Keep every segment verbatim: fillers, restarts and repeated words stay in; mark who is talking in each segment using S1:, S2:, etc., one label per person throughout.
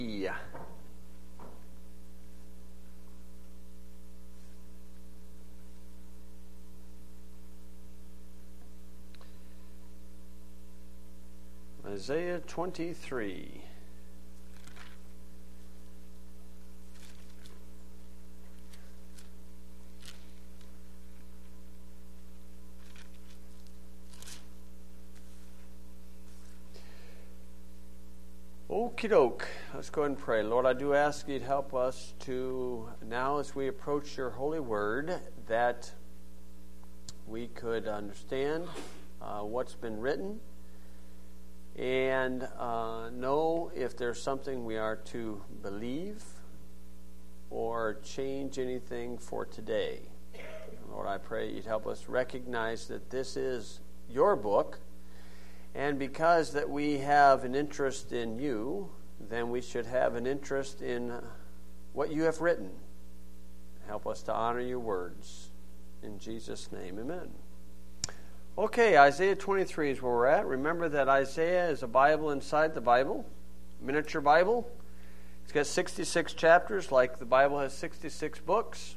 S1: Yeah. Isaiah twenty-three. Okie doke. Let's go ahead and pray. Lord, I do ask you to help us to, now as we approach your holy word, that we could understand uh, what's been written and uh, know if there's something we are to believe or change anything for today. Lord, I pray you'd help us recognize that this is your book. And because that we have an interest in you, then we should have an interest in what you have written. Help us to honor your words. In Jesus' name, amen. Okay, Isaiah twenty-three is where we're at. Remember that Isaiah is a Bible inside the Bible, miniature Bible. It's got sixty-six chapters, like the Bible has sixty-six books.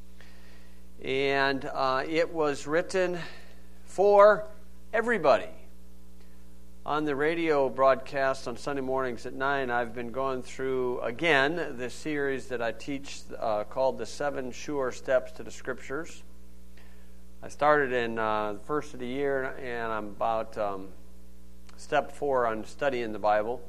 S1: And uh, it was written for everybody. On the radio broadcast on Sunday mornings at nine, I've been going through, again, the series that I teach uh, called The Seven Sure Steps to the Scriptures. I started in uh, the first of the year, and I'm about um, step four on studying the Bible.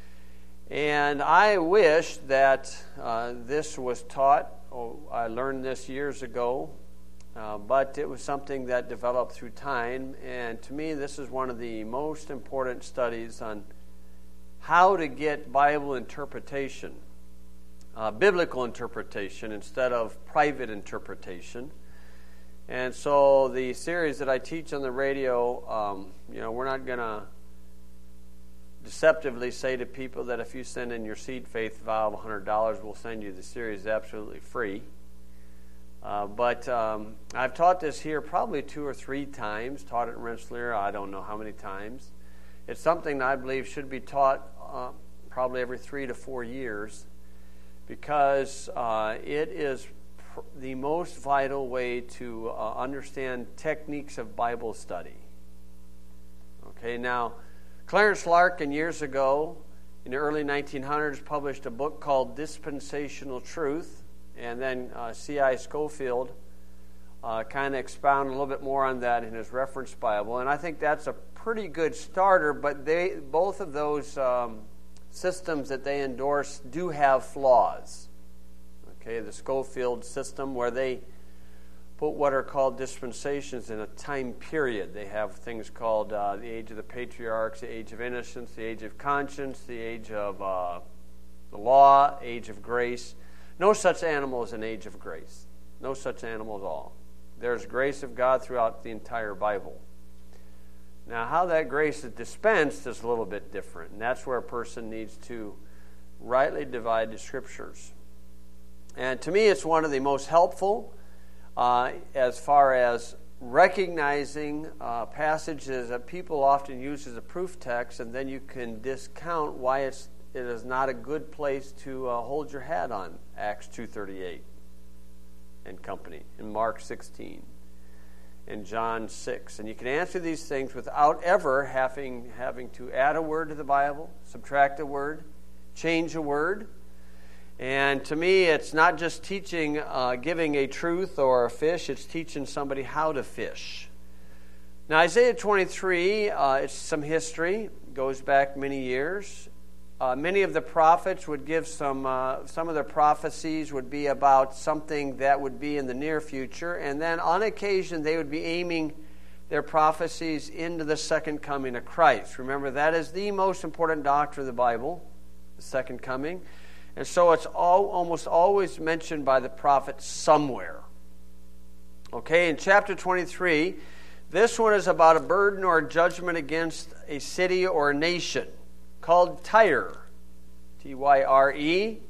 S1: And I wish that uh, this was taught. Oh, I learned this years ago. Uh, but it was something that developed through time, and to me this is one of the most important studies on how to get Bible interpretation, uh, biblical interpretation instead of private interpretation. And so the series that I teach on the radio, um, you know, we're not going to deceptively say to people that if you send in your seed faith vow of one hundred dollars, we'll send you the series absolutely free. Uh, but um, I've taught this here probably two or three times, taught it in Rensselaer, I don't know how many times. It's something that I believe should be taught uh, probably every three to four years because uh, it is pr- the most vital way to uh, understand techniques of Bible study. Okay, now, Clarence Larkin years ago, in the early nineteen hundreds, published a book called Dispensational Truth. And then uh, C I Scofield uh, kind of expounded a little bit more on that in his reference Bible. And I think that's a pretty good starter, but they both of those um, systems that they endorse do have flaws. Okay, the Scofield system where they put what are called dispensations in a time period. They have things called uh, the age of the patriarchs, the age of innocence, the age of conscience, the age of uh, the law, age of grace. No such animal as an age of grace. No such animal at all. There's grace of God throughout the entire Bible. Now, how that grace is dispensed is a little bit different, and that's where a person needs to rightly divide the Scriptures. And to me, it's one of the most helpful uh, as far as recognizing uh, passages that people often use as a proof text, and then you can discount why it's it is not a good place to uh, hold your hat on Acts two thirty-eight and company, in Mark sixteen, in John six. And you can answer these things without ever having, having to add a word to the Bible, subtract a word, change a word. And to me, it's not just teaching, uh, giving a truth or a fish, it's teaching somebody how to fish. Now, Isaiah twenty-three, uh, it's some history, goes back many years. Uh, many of the prophets would give some, uh, some of their prophecies would be about something that would be in the near future. And then on occasion, they would be aiming their prophecies into the second coming of Christ. Remember, that is the most important doctrine of the Bible, the second coming. And so it's all, almost always mentioned by the prophet somewhere. Okay, in chapter twenty-three, this one is about a burden or a judgment against a city or a nation called Tyre, T Y R E,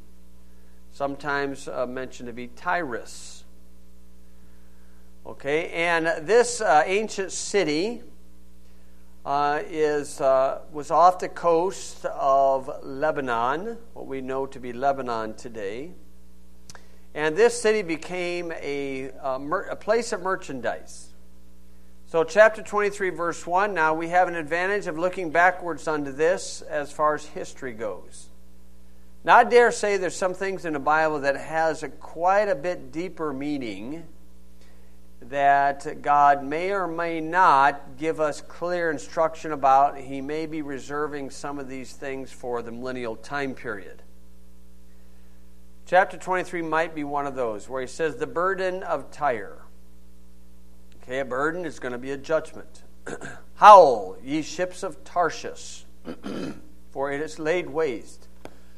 S1: sometimes uh, mentioned to be Tyrus. Okay, and this uh, ancient city uh, is uh, was off the coast of Lebanon, what we know to be Lebanon today. And this city became a, a, mer- a place of merchandise. So chapter twenty-three, verse one, now we have an advantage of looking backwards onto this as far as history goes. Now I dare say there's some things in the Bible that has a quite a bit deeper meaning that God may or may not give us clear instruction about. He may be reserving some of these things for the millennial time period. Chapter twenty-three might be one of those where he says the burden of Tyre. Okay, a burden is going to be a judgment. Howl, ye ships of Tarshish, for it is laid waste,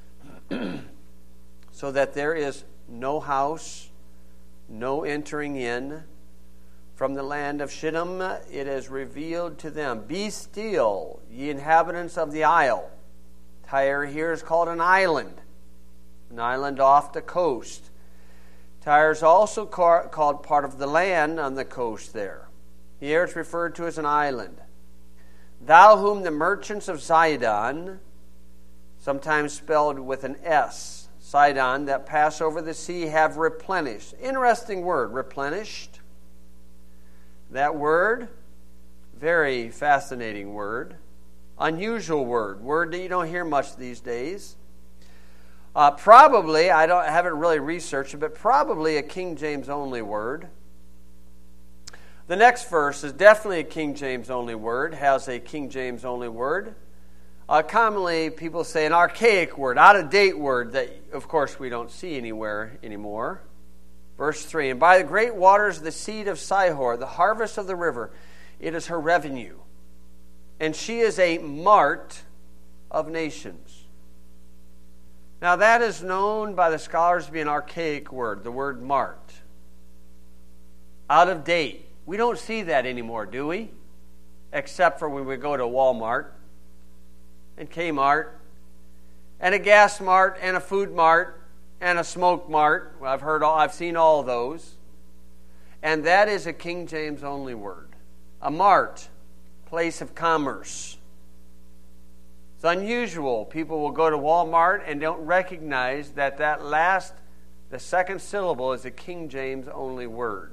S1: so that there is no house, no entering in. From the land of Shittim it is revealed to them. Be still, ye inhabitants of the isle. Tyre here is called an island, an island off the coast. Tyre is also ca- called part of the land on the coast there. Here it's referred to as an island. Thou whom the merchants of Zidon, sometimes spelled with an S, Sidon, that pass over the sea, have replenished. Interesting word, replenished. That word, very fascinating word. Unusual word, word that you don't hear much these days. Uh, probably, I don't I haven't really researched it, but probably a King James only word. The next verse is definitely a King James only word, has a King James only word. Uh, commonly, people say an archaic word, out-of-date word that, of course, we don't see anywhere anymore. Verse three, and by the great waters the seed of Sihor, the harvest of the river, it is her revenue. And she is a mart of nations. Now that is known by the scholars to be an archaic word, the word mart. Out of date. We don't see that anymore, do we? Except for when we go to Walmart and Kmart and a gas mart and a food mart and a smoke mart. Well, I've heard all, I've seen all those. And that is a King James only word. A mart, place of commerce. It's unusual. People will go to Walmart and don't recognize that that last, the second syllable is a King James only word.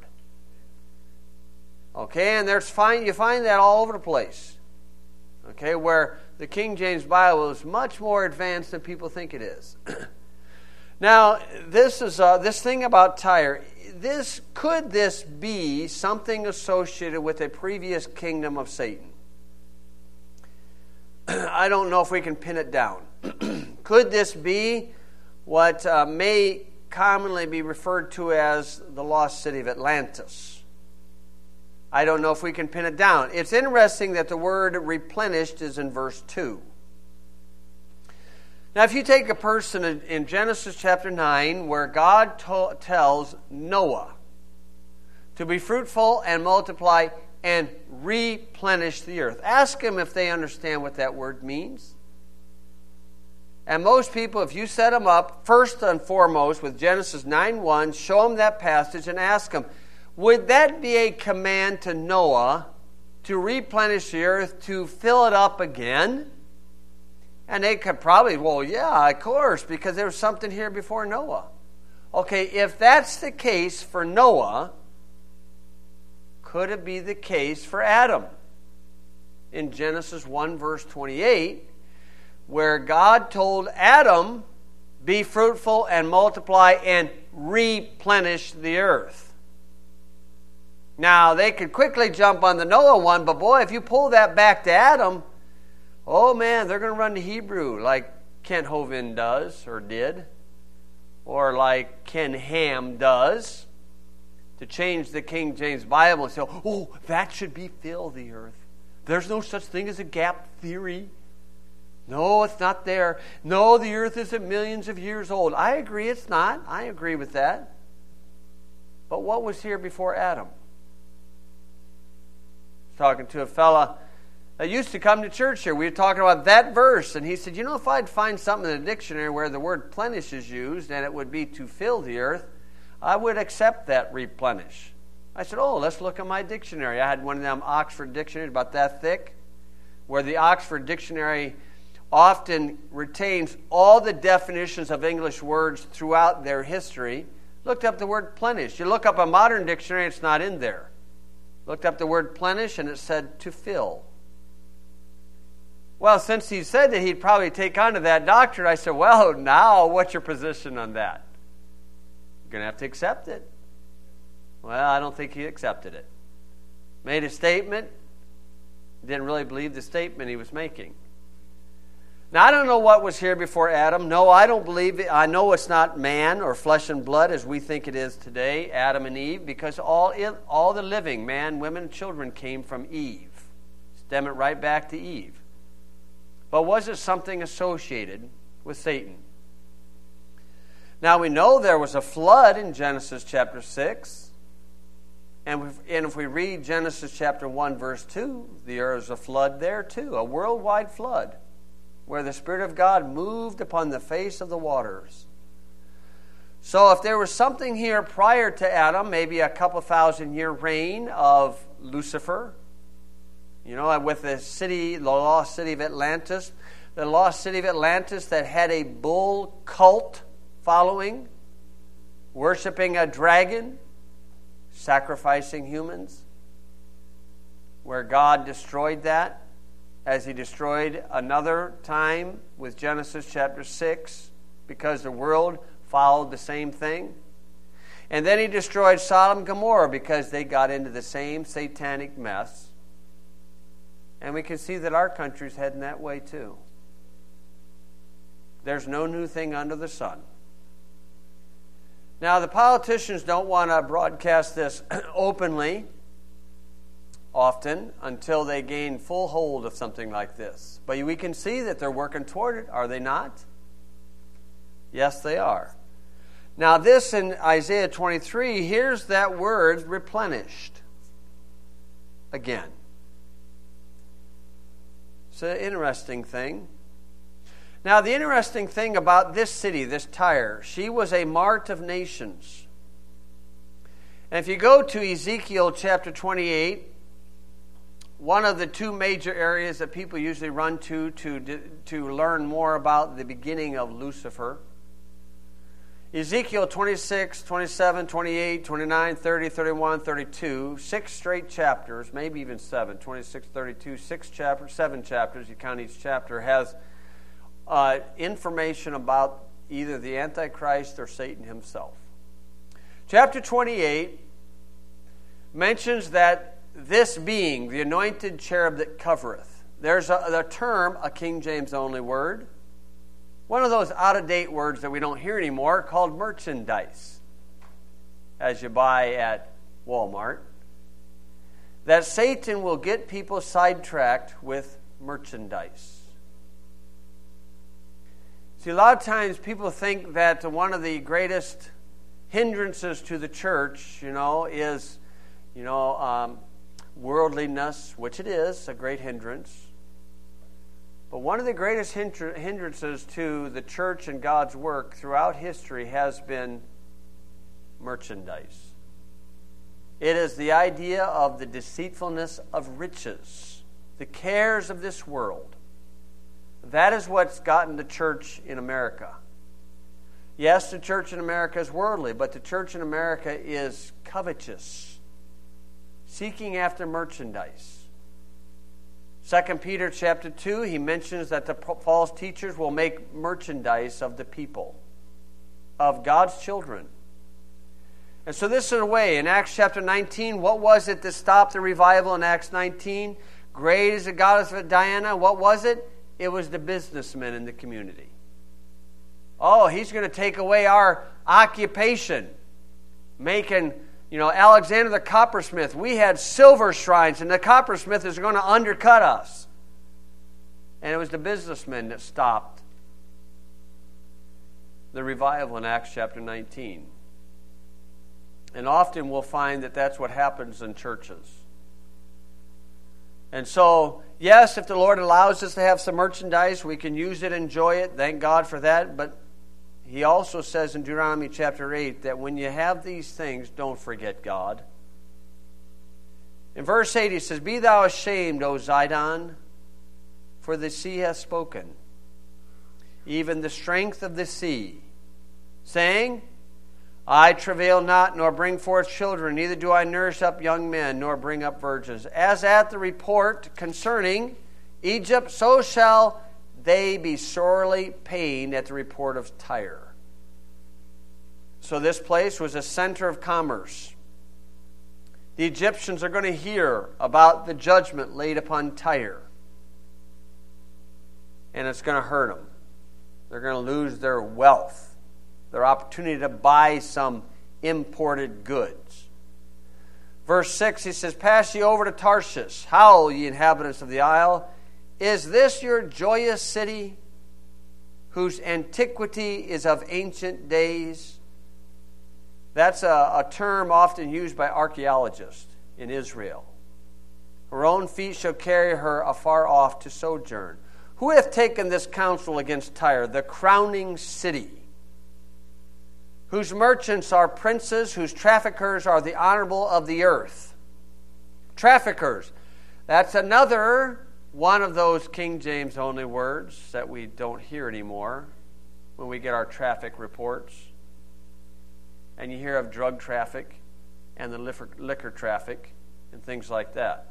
S1: Okay, and there's find you find that all over the place. Okay, where the King James Bible is much more advanced than people think it is. Now, this is uh, this thing about Tyre. This could this be something associated with a previous kingdom of Satan? I don't know if we can pin it down. Could this be what uh, may commonly be referred to as the lost city of Atlantis? I don't know if we can pin it down. It's interesting that the word replenished is in verse two. Now, if you take a person in Genesis chapter nine, where God to- tells Noah to be fruitful and multiply and replenish the earth, ask them if they understand what that word means. And most people, if you set them up, first and foremost, with Genesis nine one, show them that passage and ask them, would that be a command to Noah to replenish the earth, to fill it up again? And they could probably, well, yeah, of course, because there was something here before Noah. Okay, if that's the case for Noah, could it be the case for Adam? In Genesis one, verse twenty-eight, where God told Adam, be fruitful and multiply and replenish the earth. Now, they could quickly jump on the Noah one, but boy, if you pull that back to Adam, oh man, they're going to run to Hebrew like Kent Hovind does or did, or like Ken Ham does, to change the King James Bible and say, oh, that should be fill the earth. There's no such thing as a gap theory. No, it's not there. No, the earth isn't millions of years old. I agree it's not. I agree with that. But what was here before Adam? I was talking to a fella that used to come to church here. We were talking about that verse, and he said, you know, if I'd find something in the dictionary where the word plenish is used, and it would be to fill the earth, I would accept that replenish. I said, oh, let's look at my dictionary. I had one of them Oxford dictionaries about that thick. where the Oxford Dictionary often retains all the definitions of English words throughout their history, looked up the word plenish. You look up a modern dictionary, it's not in there. Looked up the word plenish, and it said to fill. Well, since he said that he'd probably take on to that doctrine, I said, well, now what's your position on that? You're going to have to accept it. Well, I don't think he accepted it. Made a statement, didn't really believe the statement he was making. Now, I don't know what was here before Adam. No, I don't believe it. I know it's not man or flesh and blood as we think it is today, Adam and Eve, because all, all the living, man, women, and children came from Eve. Stem it right back to Eve. But was it something associated with Satan? Now, we know there was a flood in Genesis chapter six. And if we read Genesis chapter one, verse two, there is a flood there too, a worldwide flood, where the Spirit of God moved upon the face of the waters. So if there was something here prior to Adam, maybe a couple thousand year reign of Lucifer, you know, with the city, the lost city of Atlantis, the lost city of Atlantis that had a bull cult following, worshiping a dragon, sacrificing humans, where God destroyed that, as he destroyed another time with Genesis chapter six, because the world followed the same thing. And then he destroyed Sodom and Gomorrah because they got into the same satanic mess. And we can see that our country's heading that way too. There's no new thing under the sun. Now, the politicians don't want to broadcast this openly often until they gain full hold of something like this. But we can see that they're working toward it, are they not? Yes, they are. Now, this in Isaiah twenty-three, here's that word replenished again. It's an interesting thing. Now, the interesting thing about this city, this Tyre, she was a mart of nations. And if you go to Ezekiel chapter twenty-eight, one of the two major areas that people usually run to to, to learn more about the beginning of Lucifer, Ezekiel twenty-six, twenty-seven, twenty-eight, twenty-nine, thirty, thirty-one, thirty-two, six straight chapters, maybe even seven, twenty-six, thirty-two, six chapters, seven chapters, you count each chapter, has uh, information about either the Antichrist or Satan himself. Chapter twenty-eight mentions that this being, the anointed cherub that covereth, there's a, a term, a King James only word, one of those out-of-date words that we don't hear anymore, called merchandise, as you buy at Walmart, that Satan will get people sidetracked with merchandise. See, a lot of times people think that one of the greatest hindrances to the church, you know, is, you know, um, worldliness, which it is, a great hindrance. But one of the greatest hindrances to the church and God's work throughout history has been merchandise. It is the idea of the deceitfulness of riches, the cares of this world. That is what's gotten the church in America. Yes, the church in America is worldly, but the church in America is covetous, seeking after merchandise. Second Peter chapter two, he mentions that the false teachers will make merchandise of the people, of God's children. And so this is a way. In Acts chapter nineteen, what was it that stopped the revival in Acts nineteen? Great is the goddess of Diana. What was it? It was the businessmen in the community. Oh, he's going to take away our occupation, making, you know, Alexander the coppersmith. We had silver shrines, and the coppersmith is going to undercut us. And it was the businessmen that stopped the revival in Acts chapter nineteen. And often we'll find that that's what happens in churches. And so, yes, if the Lord allows us to have some merchandise, we can use it, enjoy it. Thank God for that. But he also says in Deuteronomy chapter eight that when you have these things, don't forget God. In verse eight, he says, Be thou ashamed, O Zidon, for the sea hath spoken, even the strength of the sea, saying, I travail not, nor bring forth children, neither do I nourish up young men, nor bring up virgins. As at the report concerning Egypt, so shall they be sorely pained at the report of Tyre. So this place was a center of commerce. The Egyptians are going to hear about the judgment laid upon Tyre. And it's going to hurt them. They're going to lose their wealth, their opportunity to buy some imported goods. Verse six, he says, Pass ye over to Tarshish. Howl, ye inhabitants of the isle. Is this your joyous city, whose antiquity is of ancient days? That's a, a term often used by archaeologists in Israel. Her own feet shall carry her afar off to sojourn. Who hath taken this counsel against Tyre, the crowning city, whose merchants are princes, whose traffickers are the honorable of the earth? Traffickers. That's another one of those King James only words that we don't hear anymore when we get our traffic reports. And you hear of drug traffic and the liquor, liquor traffic and things like that.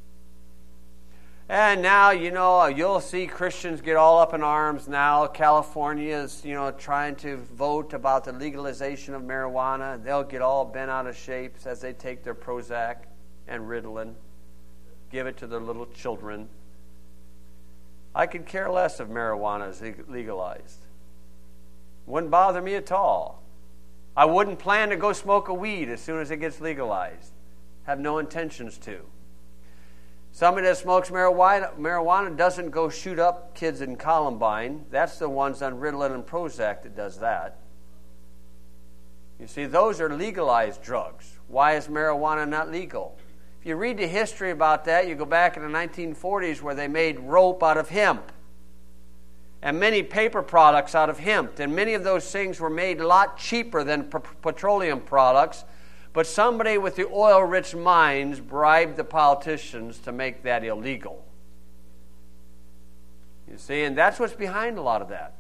S1: And now, you know, you'll see Christians get all up in arms now. California is, you know, trying to vote about the legalization of marijuana. They'll get all bent out of shape as they take their Prozac and Ritalin, give it to their little children. I could care less if marijuana is legalized. Wouldn't bother me at all. I wouldn't plan to go smoke a weed as soon as it gets legalized. Have no intentions to. Somebody that smokes marijuana, marijuana doesn't go shoot up kids in Columbine. That's the ones on Ritalin and Prozac that does that. You see, those are legalized drugs. Why is marijuana not legal? If you read the history about that, you go back in the nineteen forties where they made rope out of hemp and many paper products out of hemp. And many of those things were made a lot cheaper than p- petroleum products. But somebody with the oil-rich minds bribed the politicians to make that illegal. You see, and that's what's behind a lot of that.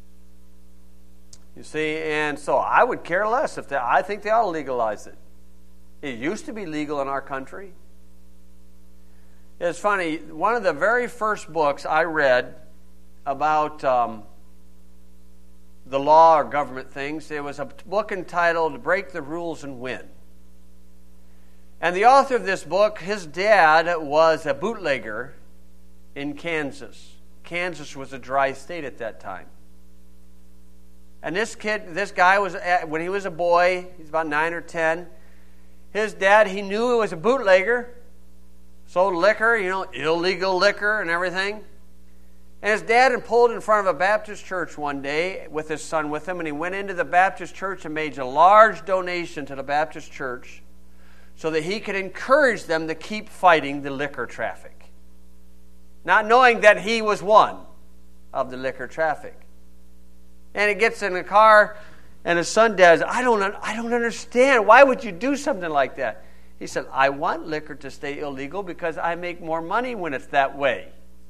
S1: You see, and so I would care less if they, I think they ought to legalize it. It used to be legal in our country. It's funny, one of the very first books I read about um, the law or government things, it was a book entitled Break the Rules and Win. And the author of this book, his dad was a bootlegger in Kansas. Kansas was a dry state at that time. And this kid, this guy was, when he was a boy, he's about nine or ten, his dad, he knew he was a bootlegger, sold liquor, you know, illegal liquor and everything. And his dad had pulled in front of a Baptist church one day with his son with him, and he went into the Baptist church and made a large donation to the Baptist church so that he could encourage them to keep fighting the liquor traffic, not knowing that he was one of the liquor traffic. And he gets in the car, and his son says, I don't, I don't understand. Why would you do something like that? He said, I want liquor to stay illegal because I make more money when it's that way.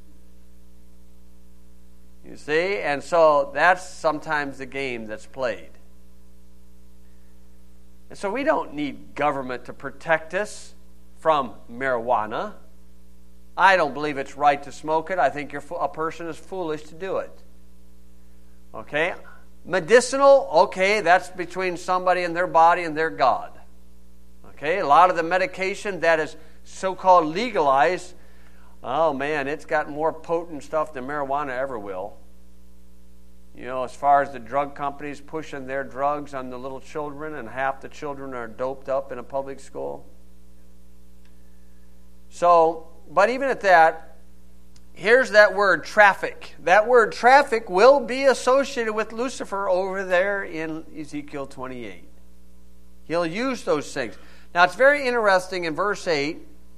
S1: You see? And so that's sometimes the game that's played. And so we don't need government to protect us from marijuana. I don't believe it's right to smoke it. I think you're, a person is foolish to do it. Okay? Medicinal, okay, that's between somebody and their body and their God. Okay? A lot of the medication that is so-called legalized, oh man, it's got more potent stuff than marijuana ever will. You know, as far as the drug companies pushing their drugs on the little children, and half the children are doped up in a public school. So, but even at that, here's that word traffic. That word traffic will be associated with Lucifer over there in Ezekiel twenty-eight. He'll use those things. Now, it's very interesting in verse eight.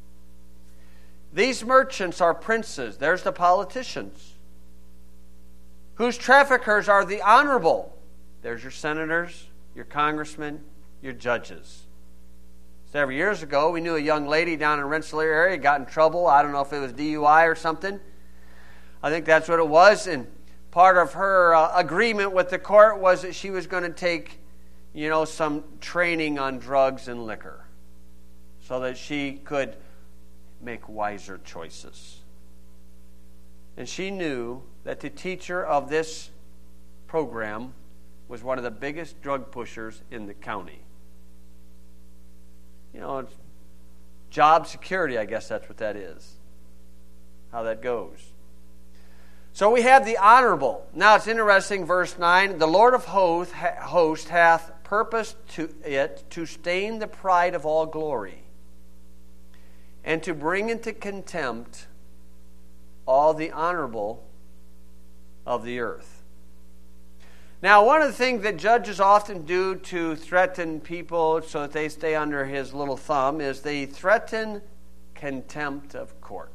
S1: These merchants are princes. There's the politicians. Whose traffickers are the honorable. There's your senators, your congressmen, your judges. Several years ago, we knew a young lady down in Rensselaer area got in trouble. I don't know if it was D U I or something. I think that's what it was. And part of her uh, agreement with the court was that she was going to take, you know, some training on drugs and liquor so that she could make wiser choices. And she knew that the teacher of this program was one of the biggest drug pushers in the county. You know, it's job security, I guess that's what that is, how that goes. So we have the honorable. Now it's interesting, verse nine, the Lord of hosts, host hath purposed to it to stain the pride of all glory, and to bring into contempt all the honorable of the earth. Now, one of the things that judges often do to threaten people so that they stay under his little thumb is they threaten contempt of court.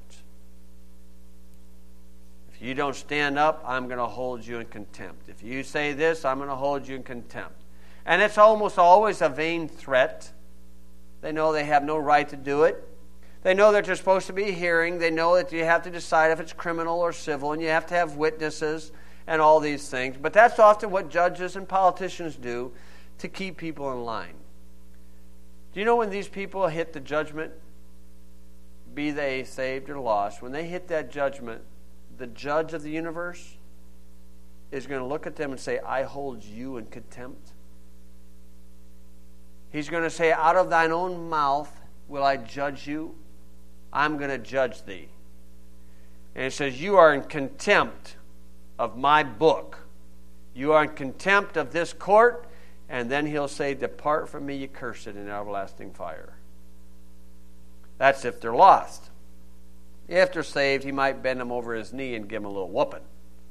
S1: If you don't stand up, I'm going to hold you in contempt. If you say this, I'm going to hold you in contempt. And it's almost always a vain threat. They know they have no right to do it. They know that there's supposed to be a hearing. They know that you have to decide if it's criminal or civil, and you have to have witnesses and all these things. But that's often what judges and politicians do to keep people in line. Do you know when these people hit the judgment, be they saved or lost, when they hit that judgment, the judge of the universe is going to look at them and say, I hold you in contempt. He's going to say, out of thine own mouth will I judge you. I'm going to judge thee. And it says, you are in contempt of my book. You are in contempt of this court. And then he'll say, depart from me, you cursed, in everlasting fire. That's if they're lost. If they're saved, he might bend them over his knee and give them a little whooping.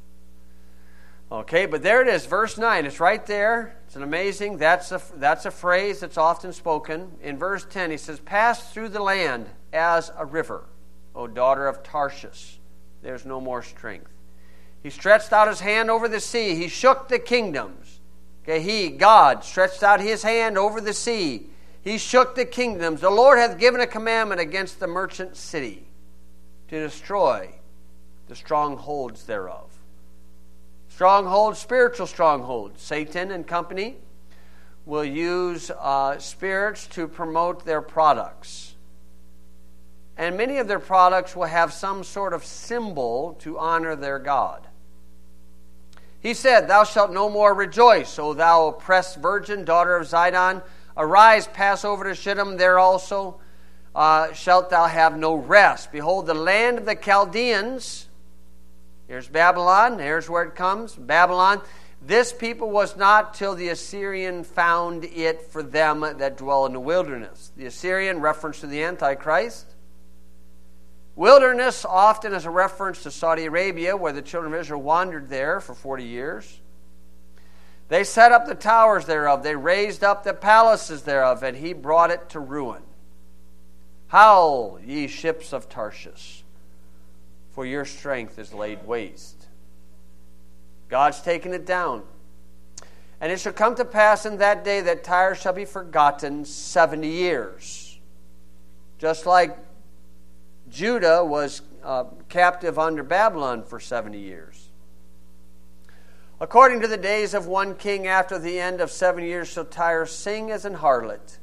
S1: Okay, but there it is, verse nine. It's right there. It's an amazing, that's a, that's a phrase that's often spoken. In verse ten, he says, pass through the land as a river, O daughter of Tarshish. There's no more strength. He stretched out his hand over the sea. He shook the kingdoms. Okay, he, God, stretched out his hand over the sea. He shook the kingdoms. The Lord hath given a commandment against the merchant city, to destroy the strongholds thereof. Strongholds, spiritual strongholds. Satan and company will use uh, spirits to promote their products. And many of their products will have some sort of symbol to honor their God. He said, thou shalt no more rejoice, O thou oppressed virgin, daughter of Zidon. Arise, pass over to Shittim, there also Uh, shalt thou have no rest. Behold, the land of the Chaldeans, here's Babylon, here's where it comes, Babylon. This people was not till the Assyrian found it for them that dwell in the wilderness. The Assyrian, reference to the Antichrist. Wilderness often is a reference to Saudi Arabia, where the children of Israel wandered there for forty years. They set up the towers thereof, they raised up the palaces thereof, and he brought it to ruin. Howl, ye ships of Tarshish, for your strength is laid waste. God's taken it down. And it shall come to pass in that day that Tyre shall be forgotten seventy years. Just like Judah was uh, captive under Babylon for seventy years. According to the days of one king, after the end of seven years shall Tyre sing as an harlot.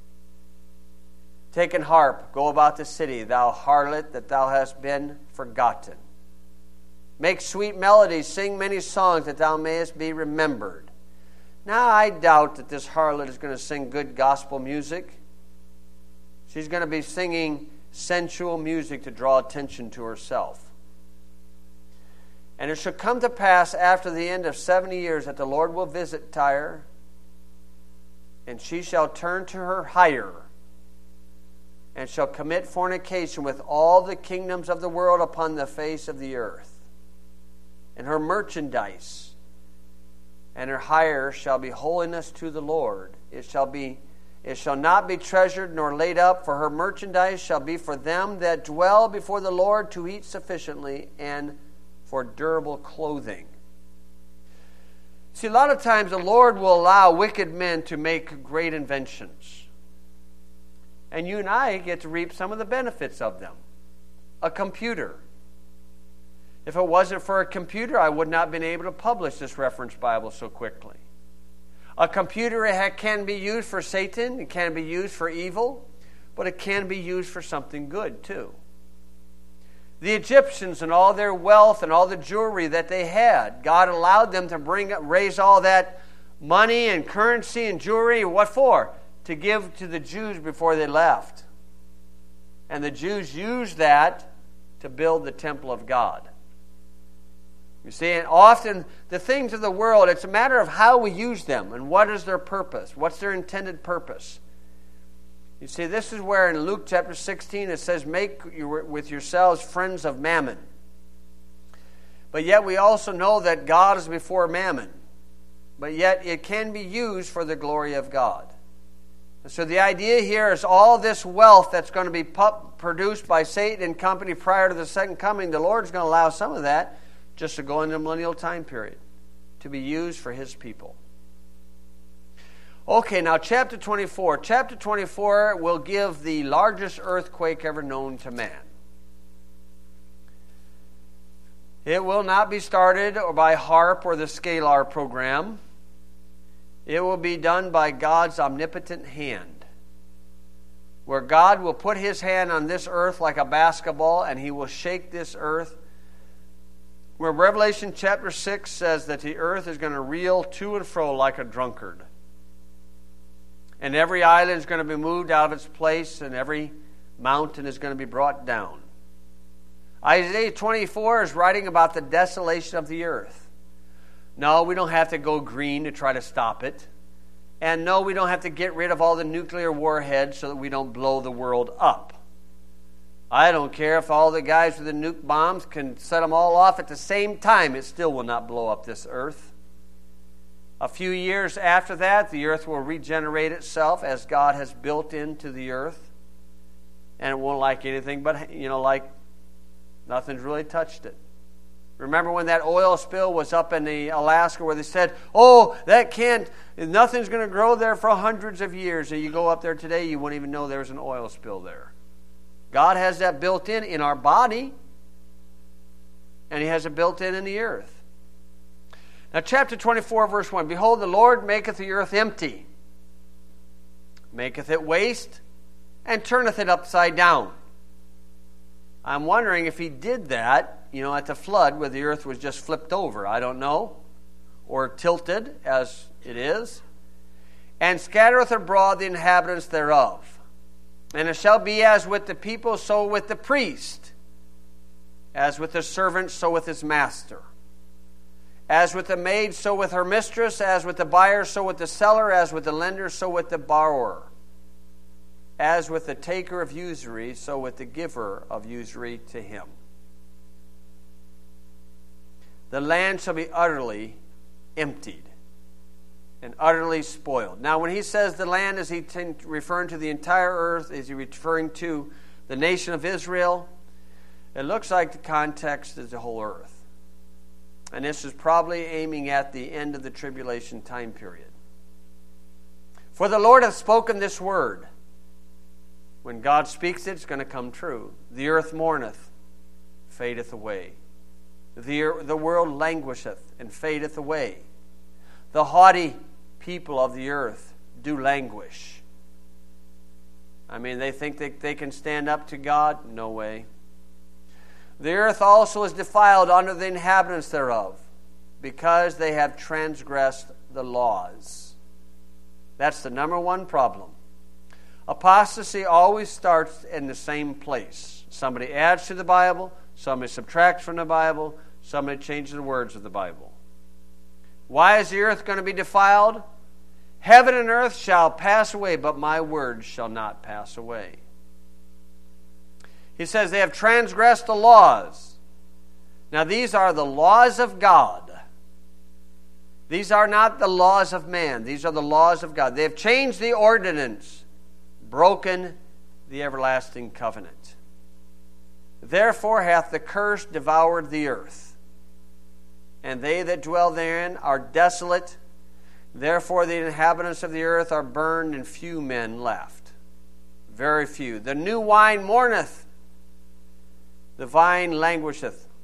S1: Take an harp, go about the city, thou harlot, that thou hast been forgotten. Make sweet melodies, sing many songs, that thou mayest be remembered. Now, I doubt that this harlot is going to sing good gospel music. She's going to be singing sensual music to draw attention to herself. And it shall come to pass after the end of seventy years that the Lord will visit Tyre, and she shall turn to her hire, and shall commit fornication with all the kingdoms of the world upon the face of the earth. And her merchandise and her hire shall be holiness to the Lord. It shall be, it shall not be treasured nor laid up, for her merchandise shall be for them that dwell before the Lord to eat sufficiently, and for durable clothing. See, a lot of times the Lord will allow wicked men to make great inventions. And you and I get to reap some of the benefits of them. A computer. If it wasn't for a computer, I would not have been able to publish this reference Bible so quickly. A computer can be used for Satan, it can be used for evil, but it can be used for something good too. The Egyptians and all their wealth and all the jewelry that they had, God allowed them to bring raise all that money and currency and jewelry. What for? To give to the Jews before they left. And the Jews used that to build the temple of God. You see, and often the things of the world, it's a matter of how we use them and what is their purpose, what's their intended purpose. You see, this is where in Luke chapter sixteen it says, make your, with yourselves friends of mammon. But yet we also know that God is before mammon. But yet it can be used for the glory of God. And so the idea here is all this wealth that's going to be pu- produced by Satan and company prior to the second coming, the Lord's going to allow some of that just to go into the millennial time period to be used for His people. Okay, now chapter twenty-four. Chapter twenty-four will give the largest earthquake ever known to man. It will not be started by HAARP or the Scalar program. It will be done by God's omnipotent hand, where God will put His hand on this earth like a basketball and He will shake this earth. Where Revelation chapter six says that the earth is going to reel to and fro like a drunkard. And every island is going to be moved out of its place, and every mountain is going to be brought down. Isaiah twenty-four is writing about the desolation of the earth. No, we don't have to go green to try to stop it. And no, we don't have to get rid of all the nuclear warheads so that we don't blow the world up. I don't care if all the guys with the nuke bombs can set them all off at the same time. It still will not blow up this earth. A few years after that, the earth will regenerate itself as God has built into the earth. And it won't like anything but, you know, like nothing's really touched it. Remember when that oil spill was up in the Alaska where they said, oh, that can't, nothing's going to grow there for hundreds of years. And you go up there today, you wouldn't even know there was an oil spill there. God has that built in in our body. And He has it built in in the earth. Now, chapter twenty-four, verse one. Behold, the Lord maketh the earth empty, maketh it waste, and turneth it upside down. I'm wondering if He did that, you know, at the flood where the earth was just flipped over. I don't know. Or tilted, as it is. And scattereth abroad the inhabitants thereof. And it shall be as with the people, so with the priest. As with the servant, so with his master. As with the maid, so with her mistress. As with the buyer, so with the seller. As with the lender, so with the borrower. As with the taker of usury, so with the giver of usury to him. The land shall be utterly emptied and utterly spoiled. Now, when he says the land, is he t- referring to the entire earth? Is he referring to the nation of Israel? It looks like the context is the whole earth. And this is probably aiming at the end of the tribulation time period. For the Lord hath spoken this word. When God speaks it, it's going to come true. The earth mourneth, fadeth away. The, the world languisheth and fadeth away. The haughty people of the earth do languish. I mean, they think that they can stand up to God? No way. The earth also is defiled under the inhabitants thereof, because they have transgressed the laws. That's the number one problem. Apostasy always starts in the same place. Somebody adds to the Bible, somebody subtracts from the Bible, somebody changes the words of the Bible. Why is the earth going to be defiled? Heaven and earth shall pass away, but my words shall not pass away. He says they have transgressed the laws. Now these are the laws of God. These are not the laws of man. These are the laws of God. They have changed the ordinance, broken the everlasting covenant. Therefore hath the curse devoured the earth, and they that dwell therein are desolate. Therefore the inhabitants of the earth are burned, and few men left. Very few. The new wine mourneth, the vine languisheth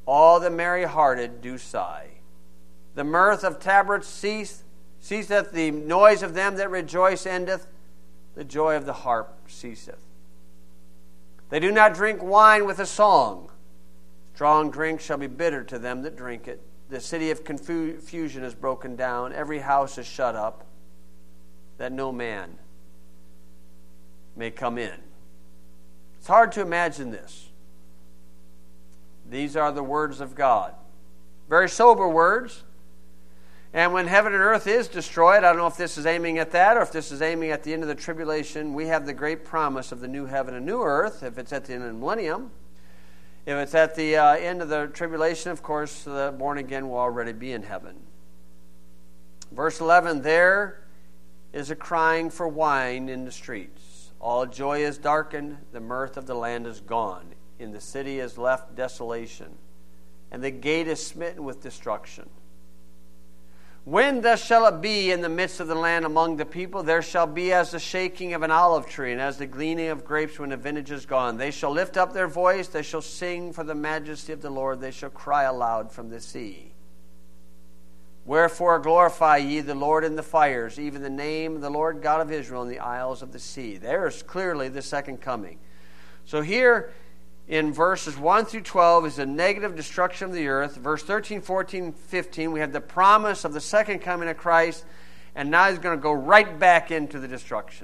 S1: all the merry-hearted do sigh. The mirth of tabrets cease, ceaseth, the noise of them that rejoice endeth, the joy of the harp ceaseth. They do not drink wine with a song. Strong drink shall be bitter to them that drink it. The city of confusion is broken down. Every house is shut up, that no man may come in. It's hard to imagine this. These are the words of God. Very sober words. And when heaven and earth is destroyed, I don't know if this is aiming at that or if this is aiming at the end of the tribulation, we have the great promise of the new heaven and new earth, if it's at the end of the millennium. If it's at the uh, end of the tribulation, of course, the born again will already be in heaven. Verse eleven, there is a crying for wine in the streets. All joy is darkened, the mirth of the land is gone. In the city is left desolation, and the gate is smitten with destruction. When thus shall it be in the midst of the land among the people? There shall be as the shaking of an olive tree, and as the gleaning of grapes when the vintage is gone. They shall lift up their voice, they shall sing for the majesty of the Lord, they shall cry aloud from the sea. Wherefore glorify ye the Lord in the fires, even the name of the Lord God of Israel in the isles of the sea. There is clearly the second coming. So here in verses one through twelve is a negative destruction of the earth. Verse thirteen, fourteen, fifteen, we have the promise of the second coming of Christ, and now he's going to go right back into the destruction.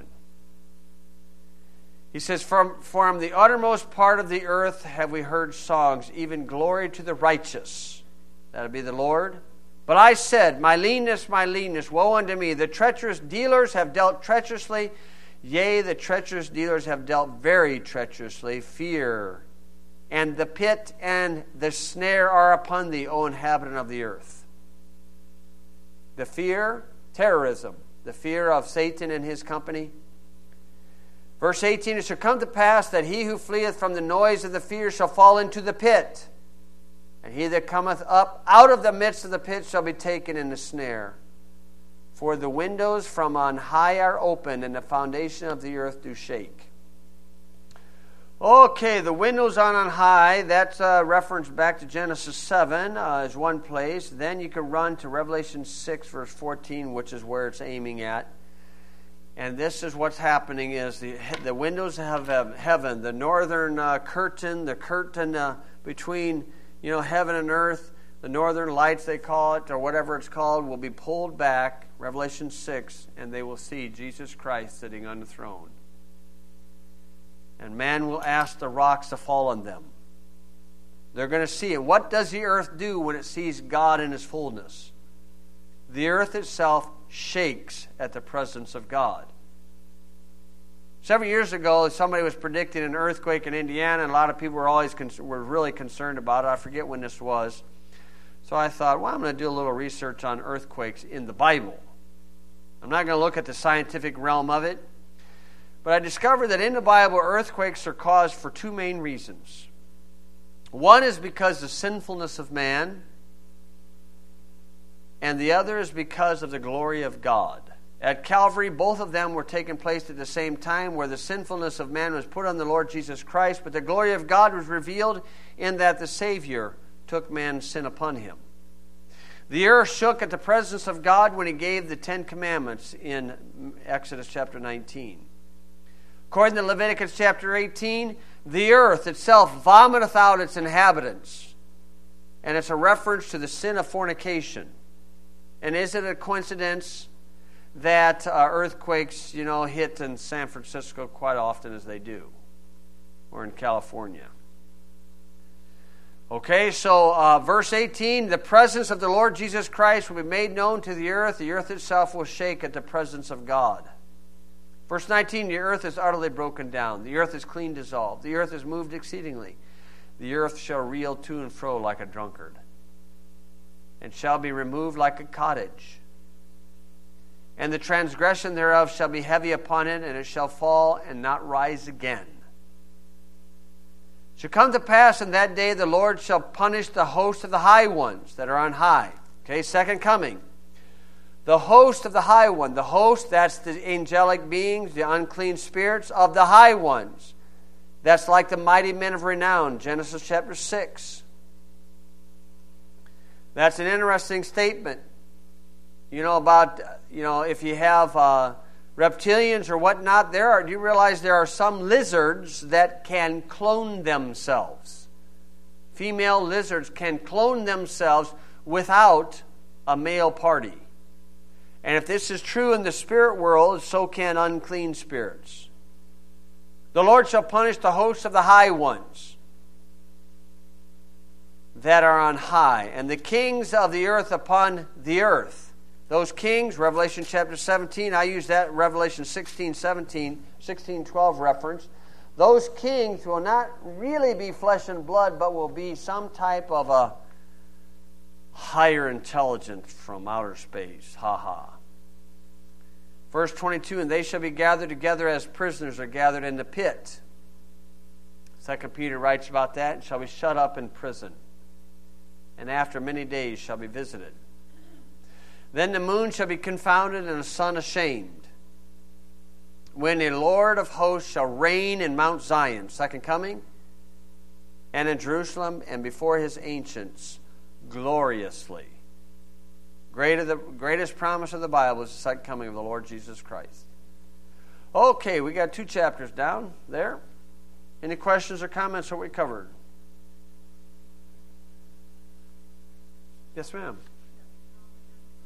S1: He says, from, from the uttermost part of the earth have we heard songs, even glory to the righteous. That'll be the Lord. But I said, my leanness, my leanness, woe unto me. The treacherous dealers have dealt treacherously. Yea, the treacherous dealers have dealt very treacherously. Fear and the pit and the snare are upon thee, O inhabitant of the earth. The fear, terrorism, the fear of Satan and his company. Verse eighteen, it shall come to pass that he who fleeth from the noise of the fear shall fall into the pit. And he that cometh up out of the midst of the pit shall be taken in the snare. For the windows from on high are opened, and the foundation of the earth do shake. Okay, the windows on on high, that's a reference back to Genesis seven uh, is one place. Then you can run to Revelation six, verse fourteen, which is where it's aiming at. And this is what's happening is the, the windows of heaven, the northern uh, curtain, the curtain uh, between you know heaven and earth, the northern lights they call it, or whatever it's called, will be pulled back, Revelation six, and they will see Jesus Christ sitting on the throne. And man will ask the rocks to fall on them. They're going to see it. What does the earth do when it sees God in his fullness? The earth itself shakes at the presence of God. Several years ago, somebody was predicting an earthquake in Indiana, and a lot of people were always con- were really concerned about it. I forget when this was. So I thought, well, I'm going to do a little research on earthquakes in the Bible. I'm not going to look at the scientific realm of it. But I discovered that in the Bible, earthquakes are caused for two main reasons. One is because of the sinfulness of man, and the other is because of the glory of God. At Calvary, both of them were taking place at the same time, where the sinfulness of man was put on the Lord Jesus Christ, but the glory of God was revealed in that the Savior took man's sin upon him. The earth shook at the presence of God when he gave the Ten Commandments in Exodus chapter nineteen. According to Leviticus chapter eighteen, the earth itself vomiteth out its inhabitants. And it's a reference to the sin of fornication. And is it a coincidence that uh, earthquakes, you know, hit in San Francisco quite often as they do? Or in California? Okay, so uh, verse eighteen, the presence of the Lord Jesus Christ will be made known to the earth. The earth itself will shake at the presence of God. Verse nineteen, the earth is utterly broken down. The earth is clean dissolved. The earth is moved exceedingly. The earth shall reel to and fro like a drunkard, and shall be removed like a cottage. And the transgression thereof shall be heavy upon it, and it shall fall and not rise again. It shall come to pass in that day the Lord shall punish the host of the high ones that are on high. Okay, second coming. The host of the high one. The host, that's the angelic beings, the unclean spirits of the high ones. That's like the mighty men of renown, Genesis chapter six. That's an interesting statement. You know, about, you know, if you have uh, reptilians or whatnot, there are, do you realize there are some lizards that can clone themselves? Female lizards can clone themselves without a male party. And if this is true in the spirit world, so can unclean spirits. The Lord shall punish the hosts of the high ones that are on high, and the kings of the earth upon the earth. Those kings, Revelation chapter seventeen, I use that Revelation sixteen, seventeen, sixteen, twelve reference. Those kings will not really be flesh and blood, but will be some type of a higher intelligence from outer space. Ha ha. Verse twenty-two, and they shall be gathered together as prisoners are gathered in the pit. Second Peter writes about that, and shall be shut up in prison, and after many days shall be visited. Then the moon shall be confounded, and the sun ashamed, when the Lord of hosts shall reign in Mount Zion, second coming, and in Jerusalem, and before his ancients, gloriously. Greater the greatest promise of the Bible is the second coming of the Lord Jesus Christ. Okay, we got two chapters down there. Any questions or comments that we covered? Yes, ma'am.